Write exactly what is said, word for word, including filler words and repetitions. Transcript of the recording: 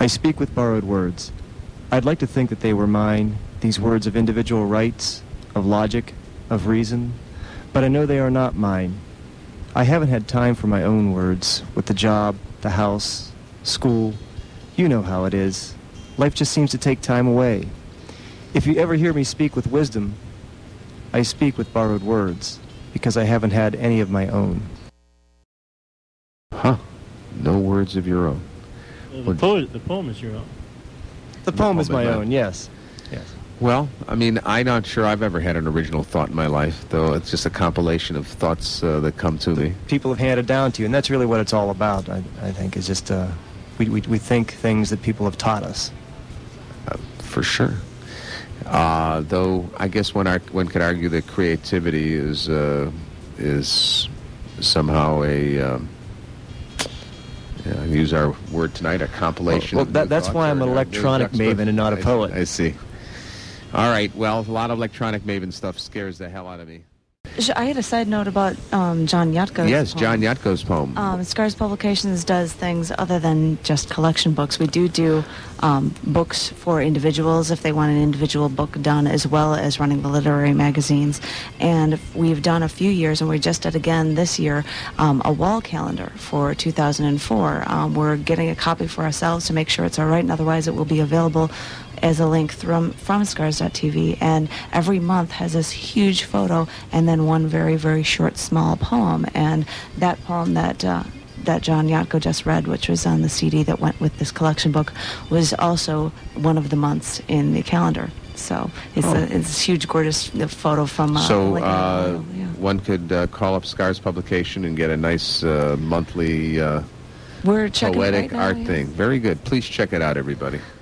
I speak with borrowed words. I'd like to think that they were mine, these words of individual rights, of logic, of reason, but I know they are not mine. I haven't had time for my own words, with the job, the house, school. You know how it is. Life just seems to take time away. If you ever hear me speak with wisdom, I speak with borrowed words, because I haven't had any of my own. Huh. No words of your own. Well, the, po- the poem is your own. The poem is my own, yes. Yes. Well, I mean, I'm not sure I've ever had an original thought in my life, though it's just a compilation of thoughts uh, that come to me. People have handed down to you, and that's really what it's all about, I, I think, is just, uh, we, we, we think things that people have taught us. Uh, for sure. Uh, though, I guess one, ar- one could argue that creativity is, uh, is somehow a... Um, Yeah, use our word tonight, a compilation. Well, well that, that's why I'm an electronic maven and not a poet. I, I see. All right, well, a lot of electronic maven stuff scares the hell out of me. I had a side note about um, John Yatko's Yes, poem. John Yatko's poem. Um, Scars Publications does things other than just collection books. We do do um, books for individuals if they want an individual book done, as well as running the literary magazines. And we've done a few years, and we just did again this year, um, a wall calendar for two thousand four. Um, we're getting a copy for ourselves to make sure it's all right, and otherwise it will be available as a link from, from scars dot t v, and every month has this huge photo and then one very, very short, small poem. And that poem that uh, that John Yatko just read, which was on the C D that went with this collection book, was also one of the months in the calendar. So it's, oh. a, it's a huge, gorgeous photo from... Uh, so like uh, a, yeah. one could uh, call up Scars Publication and get a nice uh, monthly uh, We're checking poetic it right now, art yeah. thing. Very good. Please check it out, everybody.